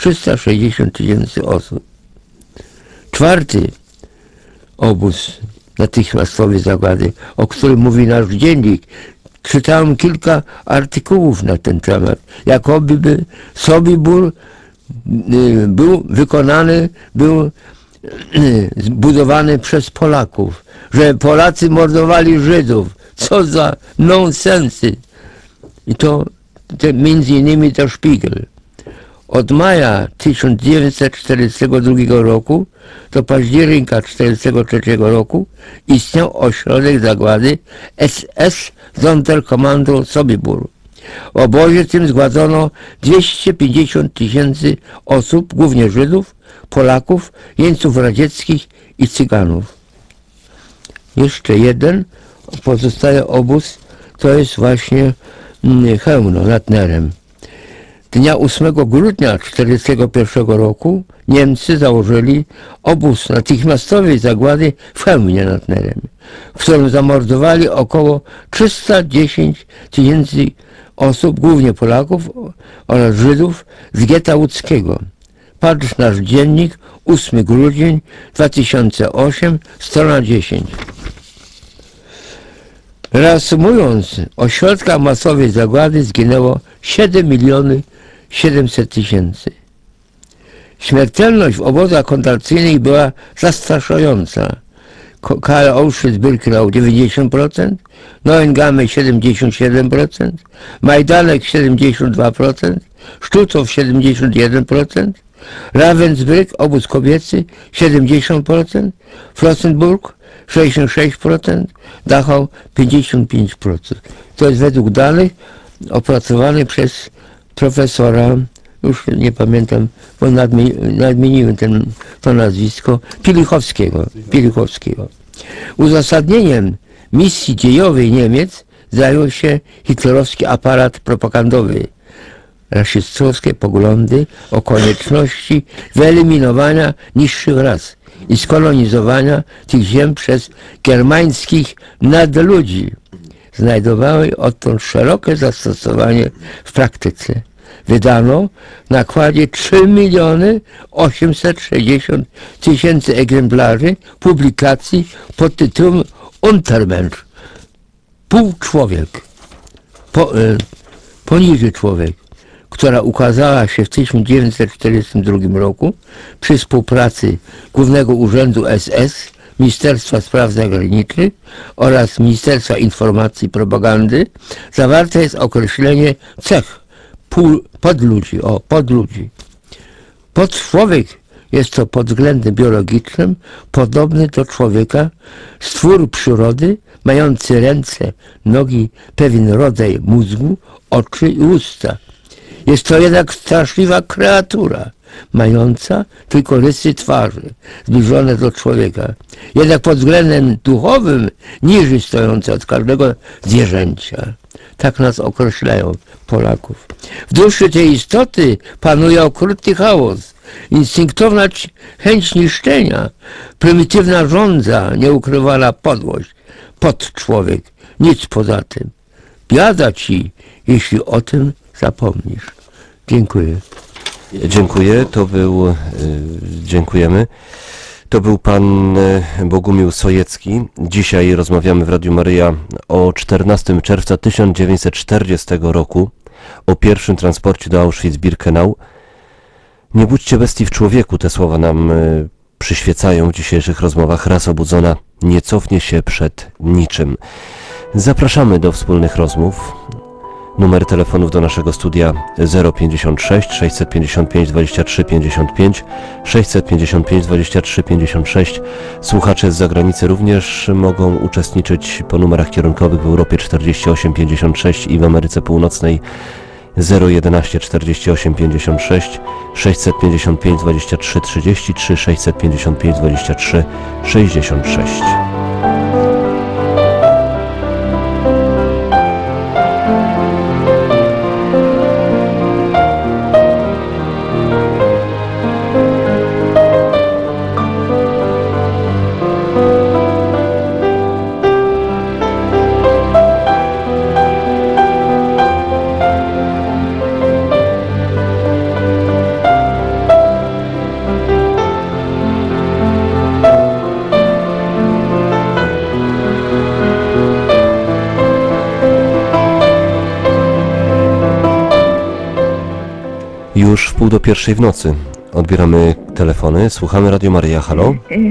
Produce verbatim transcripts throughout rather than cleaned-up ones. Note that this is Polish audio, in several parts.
trzysta sześćdziesiąt tysięcy osób. Czwarty obóz natychmiastowej zagłady, o którym mówi nasz dziennik. Czytałem kilka artykułów na ten temat. Jakoby by Sobibór był wykonany, był zbudowany przez Polaków, że Polacy mordowali Żydów. Co za nonsensy. I to te, między innymi to Szpiegel. Od maja tysiąc dziewięćset czterdziestego drugiego roku do października tysiąc dziewięćset czterdziestego trzeciego roku istniał ośrodek zagłady S S Sonderkommando Sobibór. W obozie tym zgładzono dwieście pięćdziesiąt tysięcy osób, głównie Żydów, Polaków, jeńców radzieckich i Cyganów. Jeszcze jeden pozostaje obóz, to jest właśnie Chełmno nad Nerem. Dnia ósmego grudnia tysiąc dziewięćset czterdziestego pierwszego roku Niemcy założyli obóz natychmiastowej zagłady w Chełmnie nad Nerem, w którym zamordowali około trzysta dziesięć tysięcy osób, głównie Polaków oraz Żydów z getta łódzkiego. Patrz nasz dziennik, ósmy grudzień dwa tysiące ósmy, strona dziesięć. Reasumując, w ośrodkach masowej zagłady zginęło siedem milionów siedemset tysięcy. Śmiertelność w obozach koncentracyjnych była zastraszająca. K L Auschwitz-Birkenau dziewięćdziesiąt procent, Neuengamme siedemdziesiąt siedem procent, Majdanek siedemdziesiąt dwa procent, Sztucow siedemdziesiąt jeden procent, Ravensbrück, obóz kobiecy siedemdziesiąt procent, Flossenburg sześćdziesiąt sześć procent, Dachau pięćdziesiąt pięć procent. To jest według danych opracowanych przez profesora, już nie pamiętam, bo nadmi nadmieniłem ten, to nazwisko, Pilichowskiego. Pilichowskiego. Uzasadnieniem misji dziejowej Niemiec zajął się hitlerowski aparat propagandowy. Rasistowskie poglądy o konieczności wyeliminowania niższych ras i skolonizowania tych ziem przez germańskich nadludzi znajdowały odtąd szerokie zastosowanie w praktyce. Wydano w nakładzie trzy miliony osiemset sześćdziesiąt tysięcy egzemplarzy publikacji pod tytułem Untermensch, półczłowiek, po, e, poniżej człowiek, która ukazała się w tysiąc dziewięćset czterdziestym drugim roku przy współpracy Głównego Urzędu S S, Ministerstwa Spraw Zagranicznych oraz Ministerstwa Informacji i Propagandy. Zawarte jest określenie cech pół, podludzi, o, podludzi. Podczłowiek jest to pod względem biologicznym podobny do człowieka, stwór przyrody, mający ręce, nogi, pewien rodzaj mózgu, oczy i usta. Jest to jednak straszliwa kreatura, mająca tylko rysy twarzy, zbliżone do człowieka. Jednak pod względem duchowym niżej stojąca od każdego zwierzęcia. Tak nas określają Polaków. W duszy tej istoty panuje okrutny chaos, instynktowna chęć niszczenia, prymitywna żądza, nieukrywana podłość, podczłowiek, nic poza tym. Biada ci, jeśli o tym zapomnisz. Dziękuję. Dziękuję. To był, y, dziękujemy. To był pan Bogumił Sojecki. Dzisiaj rozmawiamy w Radiu Maryja o czternastego czerwca tysiąc dziewięćset czterdziestego roku, o pierwszym transporcie do Auschwitz-Birkenau. Nie budźcie bestii w człowieku, te słowa nam y, przyświecają w dzisiejszych rozmowach. Raz obudzona nie cofnie się przed niczym. Zapraszamy do wspólnych rozmów. Numer telefonów do naszego studia zero pięćdziesiąt sześć sześćset pięćdziesiąt pięć dwadzieścia trzy pięćdziesiąt pięć, sześćset pięćdziesiąt pięć dwadzieścia trzy pięćdziesiąt sześć. Słuchacze z zagranicy również mogą uczestniczyć po numerach kierunkowych w Europie czterdzieści osiem pięćdziesiąt sześć i w Ameryce Północnej zero jedenaście czterdzieści osiem pięćdziesiąt sześć, sześćset pięćdziesiąt pięć dwadzieścia trzy trzydzieści trzy, sześćset pięćdziesiąt pięć dwadzieścia trzy sześćdziesiąt sześć. już w pół do pierwszej w nocy. Odbieramy telefony, słuchamy Radio Maryja. Halo?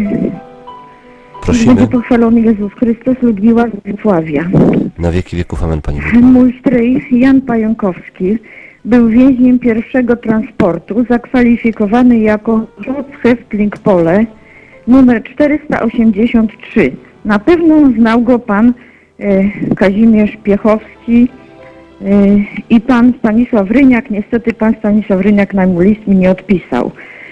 Prosimy. Będzie pochwalony Jezus Chrystus, Ludmiła z Wrocławia. Na wieki wieków, amen, Pani Ludmila. Mój stryj Jan Pająkowski był więźniem pierwszego transportu, zakwalifikowany jako Häftling-Pole numer czterysta osiemdziesiąt trzy. Na pewno znał go pan e, Kazimierz Piechowski e, i pan Stanisław Ryniak. Niestety pan Stanisław Ryniak na mój list mi nie odpisał.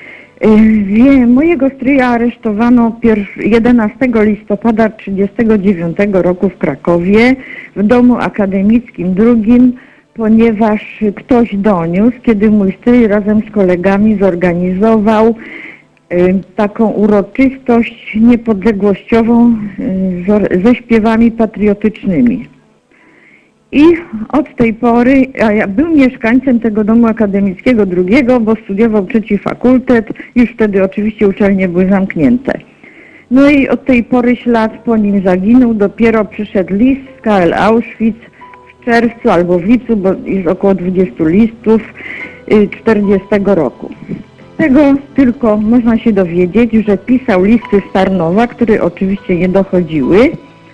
Wie, mojego stryja aresztowano jedenastego listopada tysiąc dziewięćset trzydziestego dziewiątego roku w Krakowie w domu akademickim drugim, ponieważ ktoś doniósł, kiedy mój stryj razem z kolegami zorganizował y, taką uroczystość niepodległościową y, ze śpiewami patriotycznymi. I od tej pory, a ja był mieszkańcem tego domu akademickiego drugiego, bo studiował trzeci fakultet, już wtedy oczywiście uczelnie były zamknięte. No i od tej pory ślad po nim zaginął, dopiero przyszedł list z K L Auschwitz w czerwcu albo w lipcu, bo jest około dwudziestu listów czterdziestego roku. Z tego tylko można się dowiedzieć, że pisał listy z Tarnowa, które oczywiście nie dochodziły.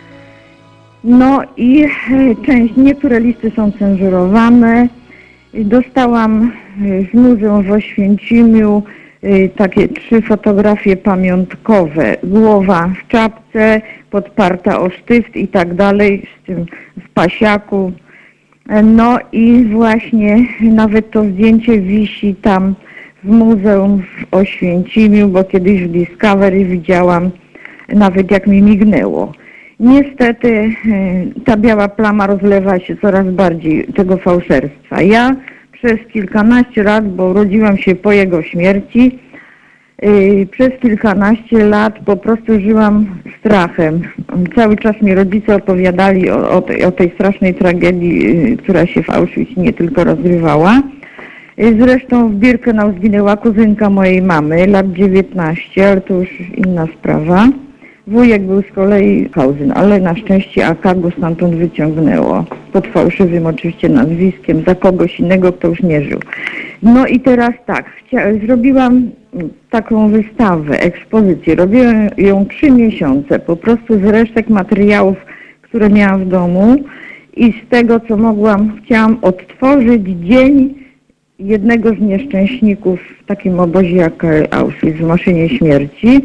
No i część, niektóre listy są cenzurowane. Dostałam z muzeum w Oświęcimiu takie trzy fotografie pamiątkowe. Głowa w czapce, podparta o sztyft i tak dalej, z tym w pasiaku. No i właśnie nawet to zdjęcie wisi tam w muzeum w Oświęcimiu, bo kiedyś w Discovery widziałam, nawet jak mi mignęło. Niestety ta biała plama rozlewa się coraz bardziej tego fałszerstwa. Ja przez kilkanaście lat, bo urodziłam się po jego śmierci, przez kilkanaście lat po prostu żyłam strachem. Cały czas mi rodzice opowiadali o, o, tej, o tej strasznej tragedii, która się w Auschwitz nie tylko rozgrywała. Zresztą w Birkenau zginęła kuzynka mojej mamy, lat dziewiętnaście, ale to już inna sprawa. Wujek był z kolei Kauzyn, ale na szczęście A K go stamtąd wyciągnęło. Pod fałszywym oczywiście nazwiskiem, za kogoś innego, kto już nie żył. No i teraz tak, zrobiłam taką wystawę, ekspozycję. Robiłam ją trzy miesiące, po prostu z resztek materiałów, które miałam w domu i z tego, co mogłam, chciałam odtworzyć dzień jednego z nieszczęśników w takim obozie jak Auschwitz, w maszynie śmierci.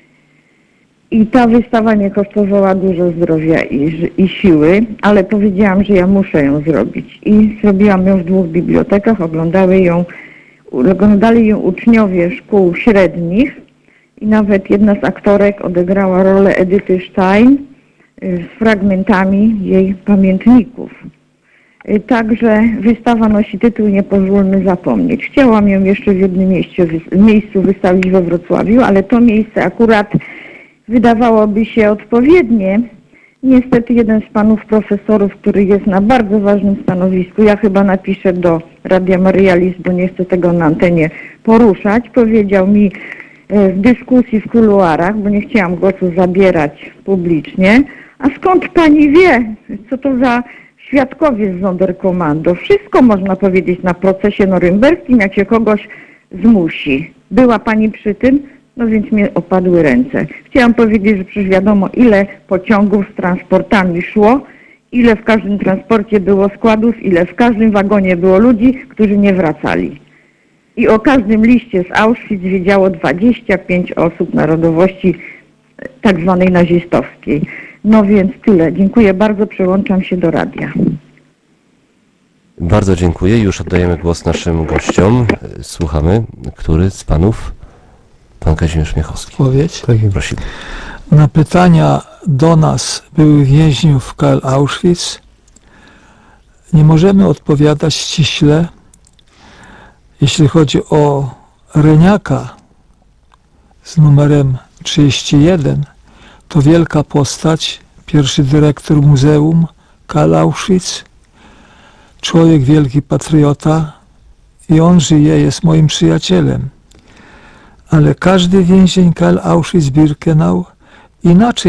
I ta wystawa nie kosztowała dużo zdrowia i, i siły, ale powiedziałam, że ja muszę ją zrobić. I zrobiłam ją w dwóch bibliotekach, oglądały ją, oglądali ją uczniowie szkół średnich i nawet jedna z aktorek odegrała rolę Edyty Stein z fragmentami jej pamiętników. Także wystawa nosi tytuł Nie pozwólmy zapomnieć. Chciałam ją jeszcze w jednym miejscu, miejscu wystawić we Wrocławiu, ale to miejsce akurat wydawałoby się odpowiednie. Niestety jeden z panów profesorów, który jest na bardzo ważnym stanowisku, ja chyba napiszę do Radia Maryja list, bo nie chcę tego na antenie poruszać, powiedział mi w dyskusji w kuluarach, bo nie chciałam głosu zabierać publicznie, a skąd pani wie, co to za świadkowie z Sonderkommando? Wszystko można powiedzieć na procesie norymberskim, jak się kogoś zmusi. Była pani przy tym? No więc mnie opadły ręce. Chciałam powiedzieć, że przecież wiadomo, ile pociągów z transportami szło, ile w każdym transporcie było składów, ile w każdym wagonie było ludzi, którzy nie wracali. I o każdym liście z Auschwitz wiedziało dwadzieścia pięć osób narodowości tak zwanej nazistowskiej. No więc tyle. Dziękuję bardzo. Przełączam się do radia. Bardzo dziękuję. Już oddajemy głos naszym gościom. Słuchamy. Który z panów? Pan Kazimierz Miechowski. Odpowiedź. Prosimy. Na pytania do nas, byłych więźniów w K L Auschwitz, nie możemy odpowiadać ściśle. Jeśli chodzi o Ryniaka z numerem trzydzieści jeden, to wielka postać, pierwszy dyrektor Muzeum K L Auschwitz, człowiek wielki patriota i on żyje, jest moim przyjacielem. Ale każdy więzień K L Auschwitz-Birkenau inaczej